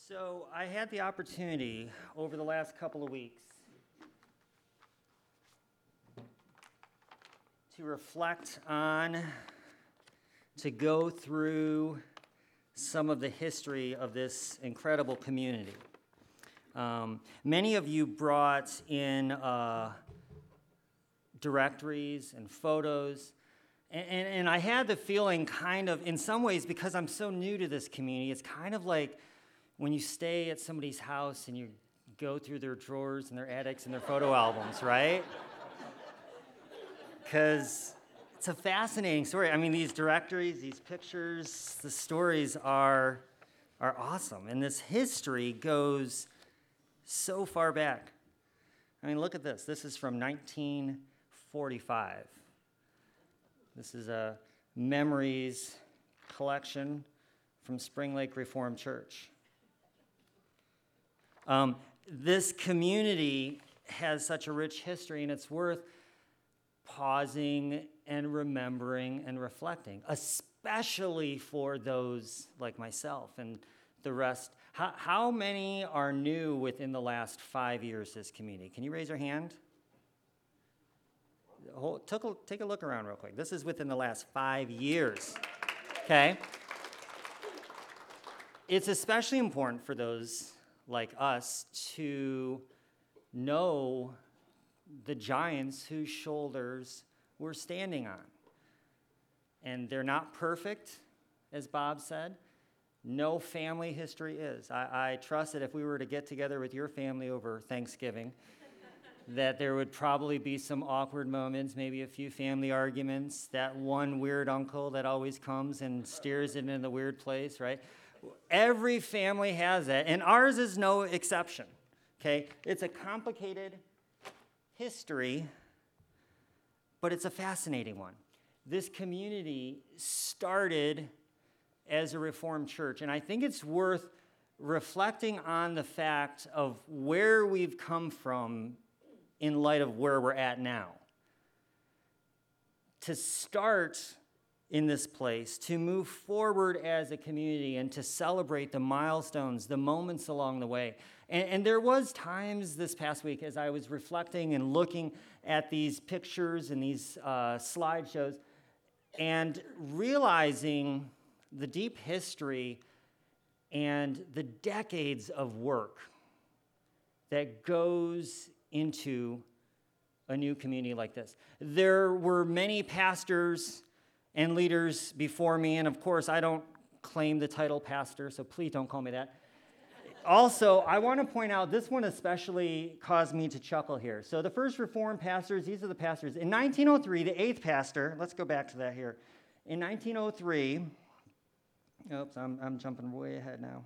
So I had the opportunity over the last couple of weeks to reflect on, to go through some of the history of this incredible community. Many of you brought in directories and photos, and I had the feeling kind of, in some ways, because I'm so new to this community, it's kind of like when you stay at somebody's house and you go through their drawers and their attics and their photo albums, right? Because it's a fascinating story. I mean, these directories, these pictures, the stories are awesome. And this history goes so far back. I mean, look at this. This is from 1945. This is a memories collection from Spring Lake Reformed Church. This community has such a rich history, and it's worth pausing and remembering and reflecting, especially for those like myself and the rest. How many are new within the last 5 years, this community? Can you raise your hand? Take a look around real quick. This is within the last 5 years, okay? It's especially important for those like us to know the giants whose shoulders we're standing on. And they're not perfect, as Bob said. No family history is. I trust that if we were to get together with your family over Thanksgiving, that there would probably be some awkward moments, maybe a few family arguments, that one weird uncle that always comes and steers it in the weird place, right? Every family has that, and ours is no exception, okay? It's a complicated history, but it's a fascinating one. This community started as a Reformed church, and I think it's worth reflecting on the fact of where we've come from in light of where we're at now. To start in this place, to move forward as a community and to celebrate the milestones, the moments along the way. And there was times this past week as I was reflecting and looking at these pictures and these slideshows and realizing the deep history and the decades of work that goes into a new community like this. There were many pastors and leaders before me, and of course, I don't claim the title pastor, so please don't call me that. Also, I want to point out, this one especially caused me to chuckle here. So the first Reformed pastors, these are the pastors. In 1903, the eighth pastor, let's go back to that here. In 1903, oops, I'm jumping way ahead now.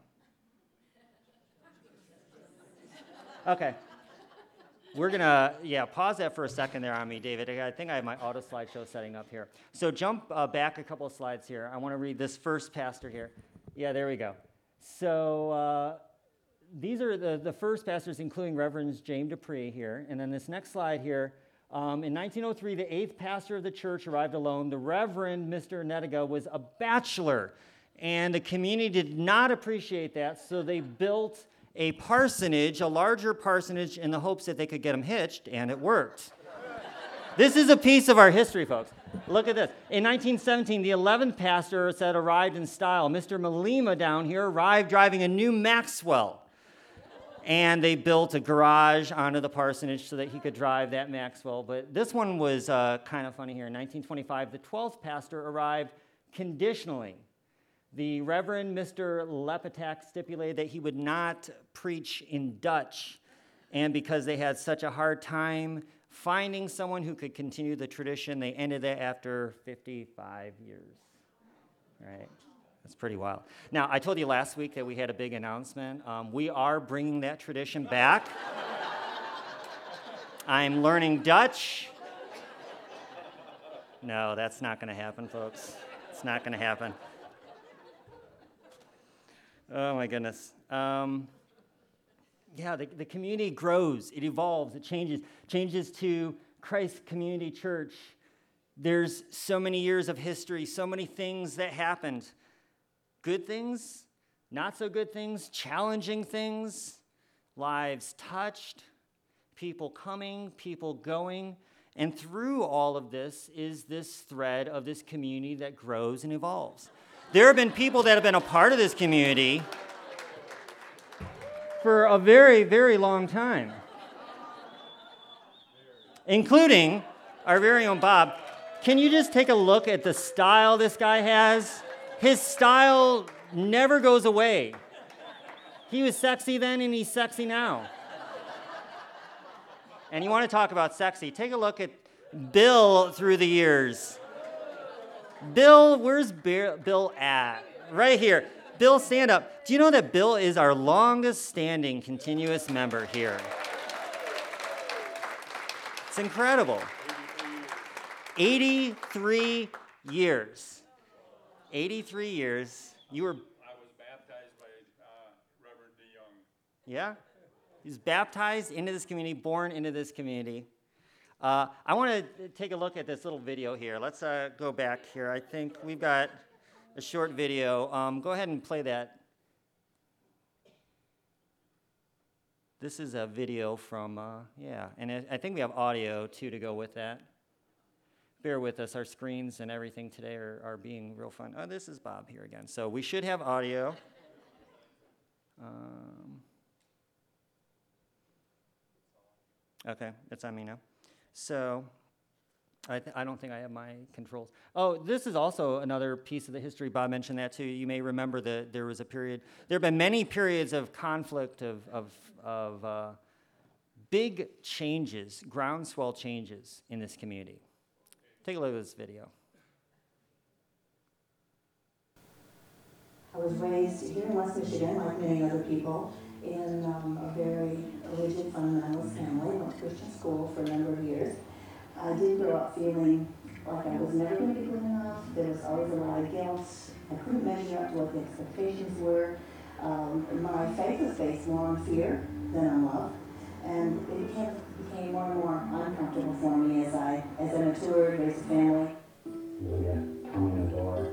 Okay. We're going to, pause that for a second there on me, David. I think I have my auto slideshow setting up here. So jump back a couple of slides here. I want to read this first pastor here. Yeah, there we go. So these are the first pastors, including Reverend James Dupree here. And then this next slide here, in 1903, the eighth pastor of the church arrived alone. The Reverend Mr. Nediga was a bachelor, and the community did not appreciate that, so they built a parsonage, a larger parsonage, in the hopes that they could get him hitched, and it worked. This is a piece of our history, folks. Look at this. In 1917, the 11th pastor said arrived in style. Mr. Malema down here arrived driving a new Maxwell, and they built a garage onto the parsonage so that he could drive that Maxwell. But this one was kind of funny here. In 1925, the 12th pastor arrived conditionally. The Reverend Mr. Lepetak stipulated that he would not preach in Dutch, and because they had such a hard time finding someone who could continue the tradition, they ended that after 55 years. Right? That's pretty wild. Now, I told you last week that we had a big announcement. We are bringing that tradition back. I'm learning Dutch. No, that's not going to happen, folks. It's not going to happen. Oh, my goodness. The community grows. It evolves. It changes to Christ Community Church. There's so many years of history, so many things that happened. Good things, not so good things, challenging things, lives touched, people coming, people going. And through all of this is this thread of this community that grows and evolves. There have been people that have been a part of this community for a very, very long time, including our very own Bob. Can you just take a look at the style this guy has? His style never goes away. He was sexy then and he's sexy now. And you want to talk about sexy, take a look at Bill through the years. Bill, where's Bill at? Right here. Bill, stand up. Do you know that Bill is our longest standing continuous member here? It's incredible. 83 years. 83 years. You were... I was baptized by Reverend DeYoung. Yeah? He was baptized into this community, born into this community. I want to take a look at this little video here. Let's go back here. I think we've got a short video. Go ahead and play that. This is a video from, and I think we have audio, too, to go with that. Bear with us. Our screens and everything today are being real fun. Oh, this is Bob here again. So we should have audio. Okay, it's on me now. So I don't think I have my controls. Oh, this is also another piece of the history. Bob mentioned that too. You may remember that there was a period, there have been many periods of conflict, of big changes, groundswell changes in this community. Take a look at this video. I was raised here in West Michigan, like many other people, in a very rigid fundamentalist family. Went to Christian school for a number of years. I did grow up feeling like I was never going to be good enough. There was always a lot of guilt. I couldn't measure up to what the expectations were. My faith was based more on fear than on love. And it became more and more uncomfortable for me as I matured, raised a family. You come in the door,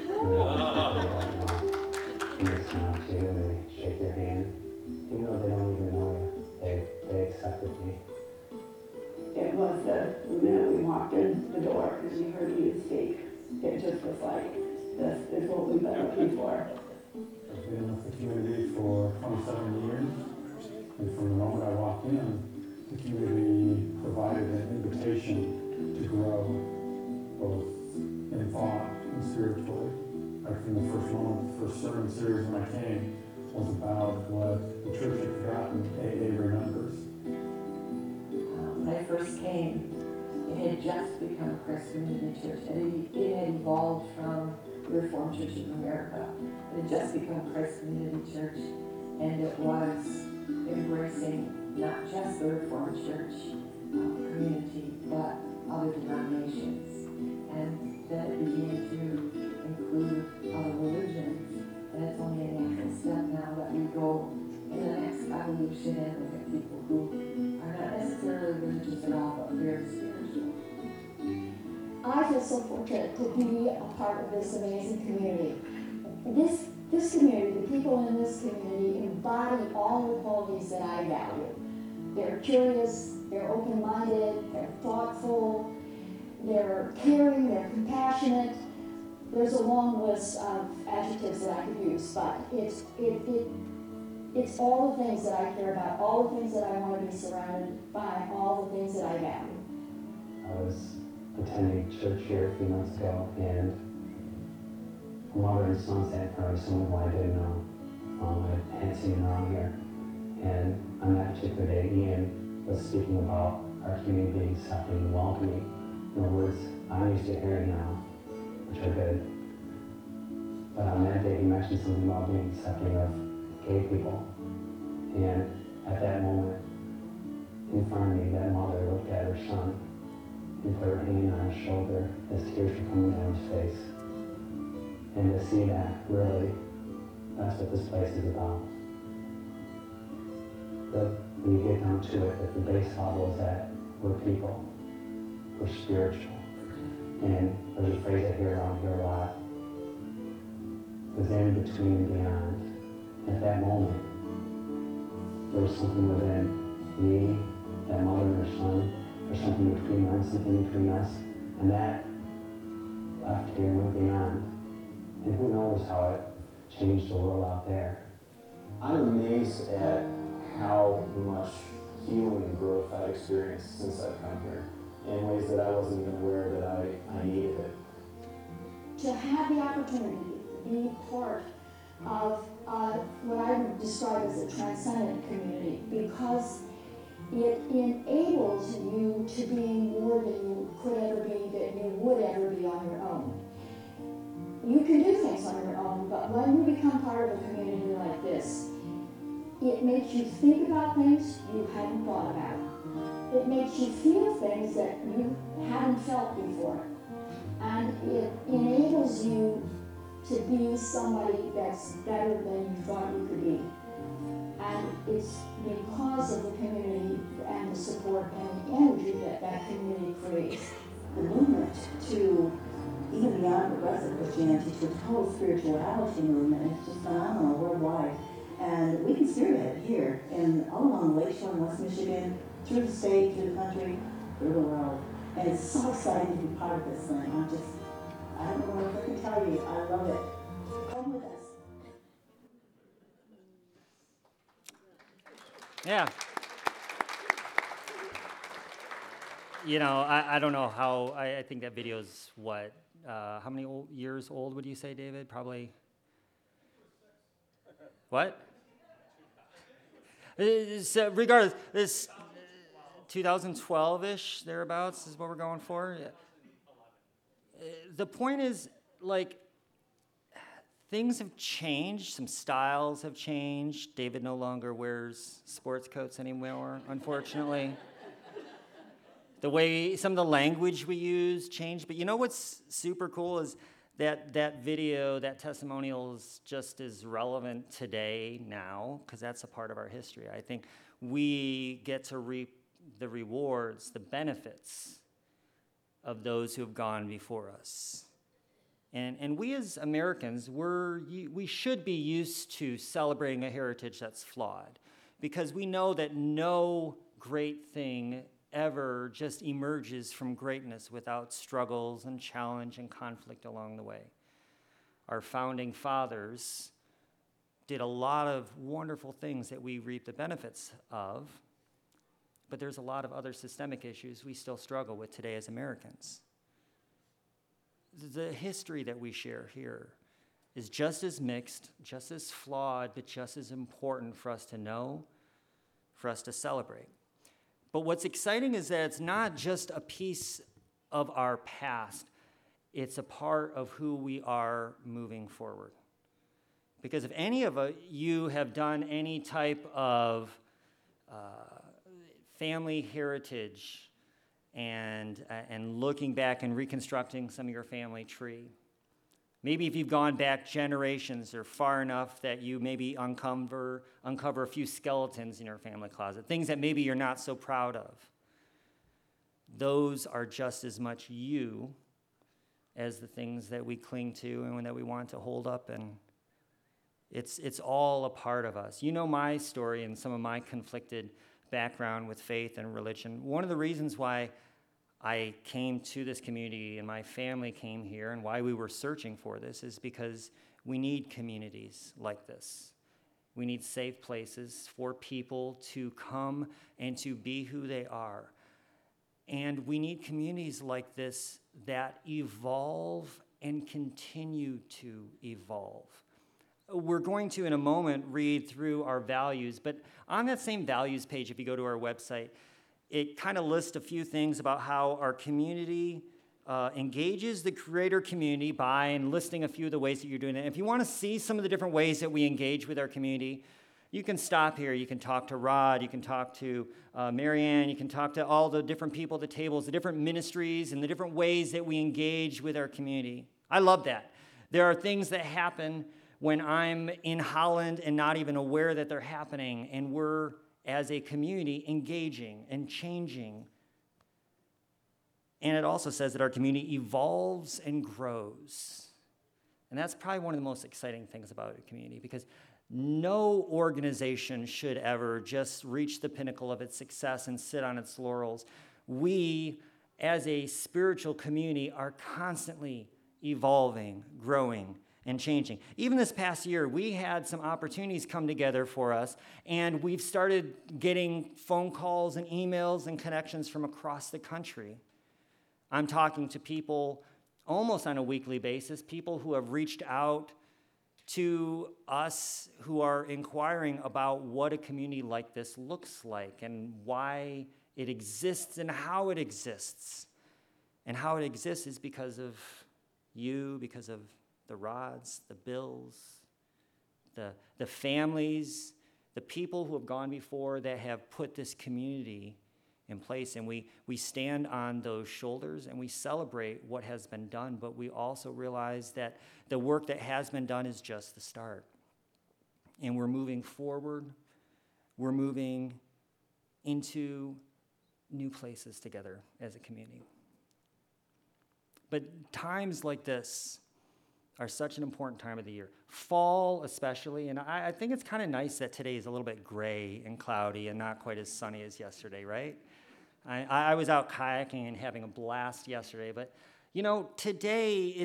and they smile to you, and they shake your hand. Even though they don't even know you, they accepted you. It was the minute we walked in the door and we heard you speak, it just was like, this is what we've been looking for. I've been with the community for 27 years, and from the moment I walked in, the community provided an invitation to grow, both in thought and spiritually. Like from the first moment, the first sermon series when I came was about what the church had forgotten, AA remembers. When I first came, it had just become a Christian Community Church. It had evolved from the Reformed Church of America. It had just become a Christian Community Church, and it was embracing not just the Reformed Church community, but other denominations. And then it began to include other religions. And it's only a natural step now that we go in the next evolution and look at people who are not necessarily religious at all, but very spiritual. I feel so fortunate to be a part of this amazing community. This community, the people in this community embody all the qualities that I value. They're curious, they're open-minded, they're thoughtful, they're caring, they're compassionate. There's a long list of adjectives that I could use, but it's all the things that I care about, all the things that I want to be surrounded by, all the things that I value. I was attending church here a few months ago, and a mother and son sat in front of someone who I didn't know. I hadn't seen him around here. And on that particular day, Ian was speaking about our community being accepting and welcoming. In other words, I'm used to hearing now, which are good. But on that day, he mentioned something about being accepting of gay people. And at that moment, in front of me, that mother looked at her son and put her hand on his shoulder as tears were coming down his face. And to see that, really, that's what this place is about. When you get down to it, that the base level is that we're people, we're spiritual. And there's a phrase I hear around here a lot, was in between and beyond. there was something within me, that mother and her son, there's something between them, something between us, and that left here and went beyond. And who knows how it changed the world out there. I'm amazed at how much healing and growth I've experienced since I've come here in ways that I wasn't even aware that I needed it. To have the opportunity to be part of what I would describe as a transcendent community, because it enables you to be more than you could ever be, that you would ever be on your own. You can do things on your own, but when you become part of a community like this, it makes you think about things you hadn't thought about. It makes you feel things that you hadn't felt before. And it enables you to be somebody that's better than you thought you could be. And it's because of the community and the support and the energy that that community creates. The movement to, even beyond progressive Christianity, to a total spirituality movement is just phenomenal worldwide. And we can spearhead it here and all along the Lakeshore in West Michigan, through the state, through the country, through the world. And it's so exciting to be part of this thing. I don't know what else I can tell you. I love it. Come with us. Yeah. You know, I don't know how, I think that video's what, how many years old would you say, David? Probably, what? So regardless, this 2012-ish, thereabouts, is what we're going for. The point is, like, things have changed. Some styles have changed. David no longer wears sports coats anymore, unfortunately. The way some of the language we use changed. But you know what's super cool is that video, that testimonial is just as relevant today, now, because that's a part of our history. I think we get to reap the rewards, the benefits of those who have gone before us. And we as Americans, we should be used to celebrating a heritage that's flawed, because we know that no great thing ever just emerges from greatness without struggles and challenge and conflict along the way. Our founding fathers did a lot of wonderful things that we reap the benefits of, but there's a lot of other systemic issues we still struggle with today as Americans. The history that we share here is just as mixed, just as flawed, but just as important for us to know, for us to celebrate. But what's exciting is that it's not just a piece of our past, it's a part of who we are moving forward. Because if any of you have done any type of family heritage and looking back and reconstructing some of your family tree, maybe if you've gone back generations or far enough that you maybe uncover a few skeletons in your family closet, things that maybe you're not so proud of, those are just as much you as the things that we cling to and that we want to hold up, and it's all a part of us. You know my story and some of my conflicted background with faith and religion. One of the reasons why I came to this community and my family came here and why we were searching for this is because we need communities like this. We need safe places for people to come and to be who they are. And we need communities like this that evolve and continue to evolve. We're going to, in a moment, read through our values, but on that same values page, if you go to our website, it kind of lists a few things about how our community engages the greater community by enlisting a few of the ways that you're doing it. If you want to see some of the different ways that we engage with our community, you can stop here. You can talk to Rod. You can talk to Marianne. You can talk to all the different people at the tables, the different ministries, and the different ways that we engage with our community. I love that. There are things that happen when I'm in Holland and not even aware that they're happening, and we're, as a community, engaging and changing. And it also says that our community evolves and grows. And that's probably one of the most exciting things about a community, because No organization should ever just reach the pinnacle of its success and sit on its laurels. We, as a spiritual community, are constantly evolving, growing, and changing. Even this past year, we had some opportunities come together for us, and we've started getting phone calls and emails and connections from across the country. I'm talking to people almost on a weekly basis, people who have reached out to us who are inquiring about what a community like this looks like and why it exists and how it exists. And how it exists is because of you, because of the Rods, the Bills, the families, the people who have gone before that have put this community in place. And we stand on those shoulders and we celebrate what has been done, but we also realize that the work that has been done is just the start. And we're moving forward. We're moving into new places together as a community. But times like this are such an important time of the year. Fall especially, and I think it's kind of nice that today is a little bit gray and cloudy and not quite as sunny as yesterday, right? I was out kayaking and having a blast yesterday, but you know, today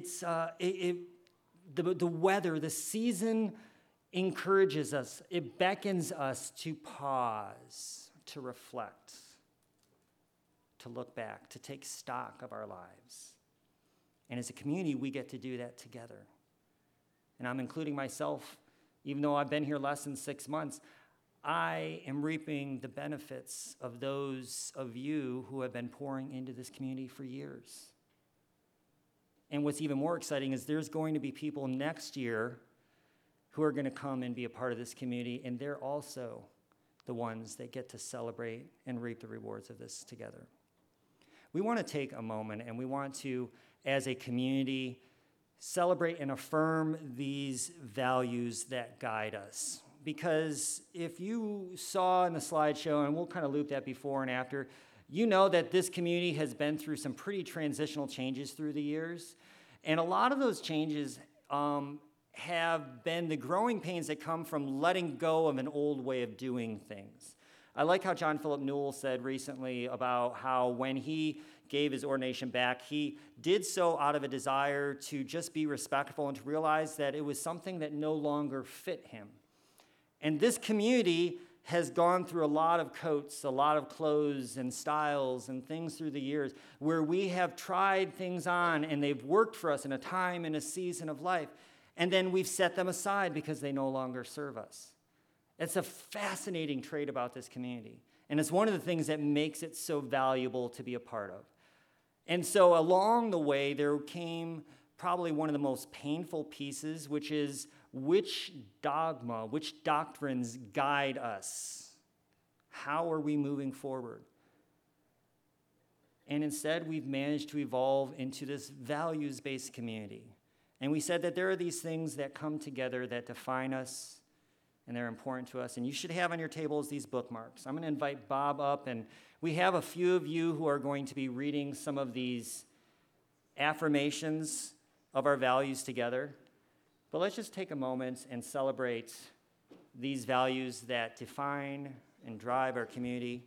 the weather, the season encourages us, it beckons us to pause, to reflect, to look back, to take stock of our lives. And as a community, we get to do that together. And I'm including myself, even though I've been here less than 6 months, I am reaping the benefits of those of you who have been pouring into this community for years. And what's even more exciting is there's going to be people next year who are going to come and be a part of this community, and they're also the ones that get to celebrate and reap the rewards of this together. We want to take a moment and we want to, as a community, celebrate and affirm these values that guide us. Because if you saw in the slideshow, and we'll kind of loop that before and after, you know that this community has been through some pretty transitional changes through the years. And a lot of those changes have been the growing pains that come from letting go of an old way of doing things. I like how John Philip Newell said recently about how when he gave his ordination back, he did so out of a desire to just be respectful and to realize that it was something that no longer fit him. And this community has gone through a lot of coats, a lot of clothes and styles and things through the years where we have tried things on and they've worked for us in a time and a season of life. And then we've set them aside because they no longer serve us. It's a fascinating trait about this community. And it's one of the things that makes it so valuable to be a part of. And so along the way, there came probably one of the most painful pieces, which is which dogma, which doctrines guide us? How are we moving forward? And instead, we've managed to evolve into this values-based community. And we said that there are these things that come together that define us, and they're important to us. And you should have on your tables these bookmarks. I'm going to invite Bob up, and we have a few of you who are going to be reading some of these affirmations of our values together. But let's just take a moment and celebrate these values that define and drive our community.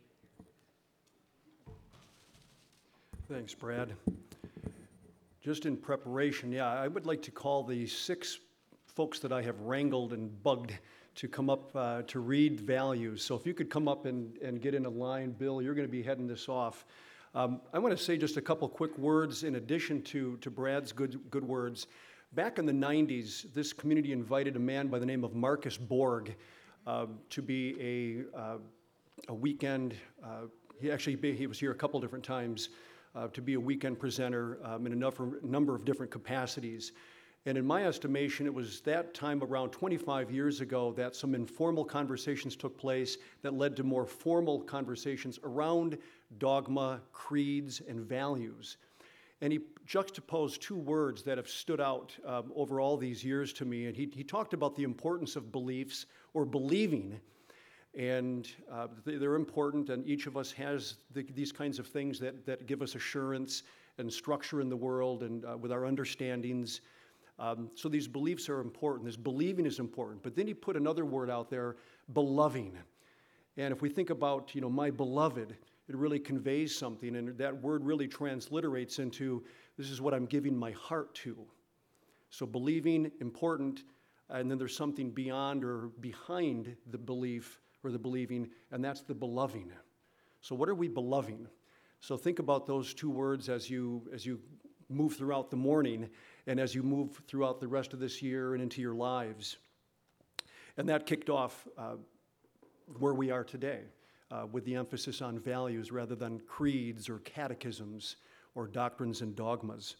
Thanks, Brad. Just in preparation, I would like to call the 6 folks that I have wrangled and bugged to come up to read values. So if you could come up and get in a line, Bill, you're going to be heading this off. I want to say just a couple quick words in addition to Brad's good words. Back in the 90s, this community invited a man by the name of Marcus Borg to be a weekend, he was here a couple different times, to be a weekend presenter in a number of different capacities. And in my estimation, it was that time around 25 years ago that some informal conversations took place that led to more formal conversations around dogma, creeds, and values. And he juxtaposed 2 words that have stood out over all these years to me. And he talked about the importance of beliefs or believing. And they're important, and each of us has these kinds of things that give us assurance and structure in the world and with our understandings. So these beliefs are important. This believing is important. But then he put another word out there, beloving. And if we think about, my beloved, it really conveys something. And that word really transliterates into, this is what I'm giving my heart to. So believing, important. And then there's something beyond or behind the belief or the believing, and that's the beloving. So what are we beloving? So think about those two words as you move throughout the morning and as you move throughout the rest of this year and into your lives. And that kicked off where we are today with the emphasis on values rather than creeds or catechisms or doctrines and dogmas.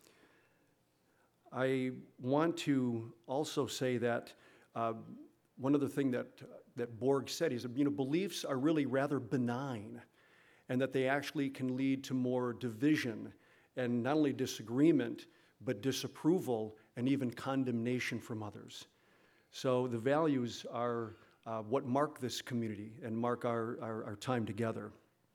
I want to also say that one other thing that Borg said is, beliefs are really rather benign, and that they actually can lead to more division and not only disagreement, but disapproval and even condemnation from others. So the values are what mark this community and mark our time together.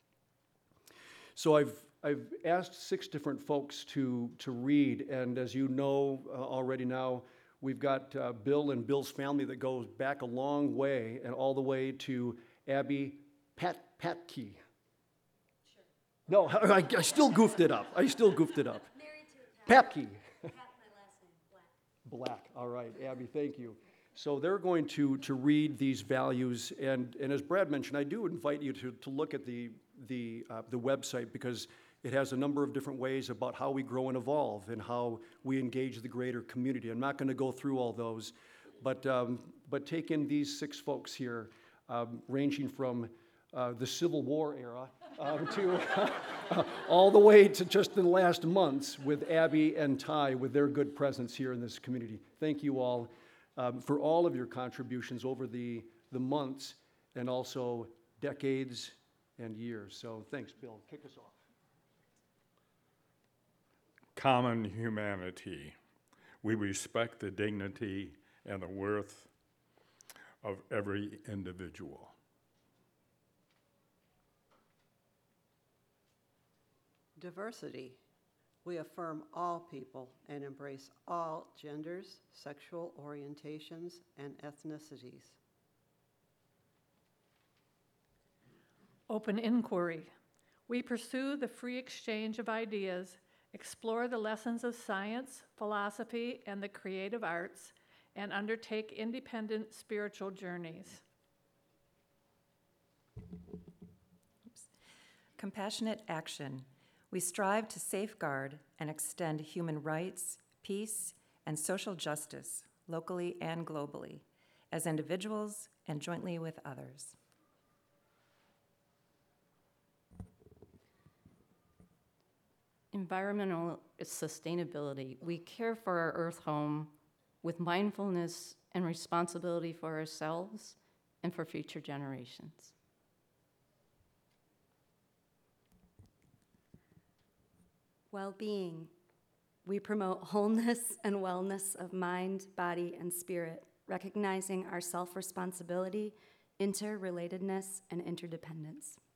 So I've asked 6 different folks to read, and as you know already now, we've got Bill and Bill's family that goes back a long way, and all the way to Abby Patke. Sure. No, I still goofed it up. Married to Papke. Pat, my last name, Black. All right, Abby, thank you. So they're going to read these values, and as Brad mentioned, I do invite you to look at the website, because it has a number of different ways about how we grow and evolve and how we engage the greater community. I'm not going to go through all those, but take in these 6 folks here, ranging from the Civil War era to all the way to just the last months with Abby and Ty with their good presence here in this community. Thank you all for all of your contributions over the months and also decades and years. So thanks, Bill. Kick us off. Common humanity. We respect the dignity and the worth of every individual. Diversity. We affirm all people and embrace all genders, sexual orientations, and ethnicities. Open inquiry. We pursue the free exchange of ideas, explore the lessons of science, philosophy, and the creative arts, and undertake independent spiritual journeys. Compassionate action. We strive to safeguard and extend human rights, peace, and social justice, locally and globally, as individuals and jointly with others. Environmental sustainability. We care for our earth home with mindfulness and responsibility for ourselves and for future generations. Well-being. We promote wholeness and wellness of mind, body, and spirit, recognizing our self-responsibility, interrelatedness, and interdependence.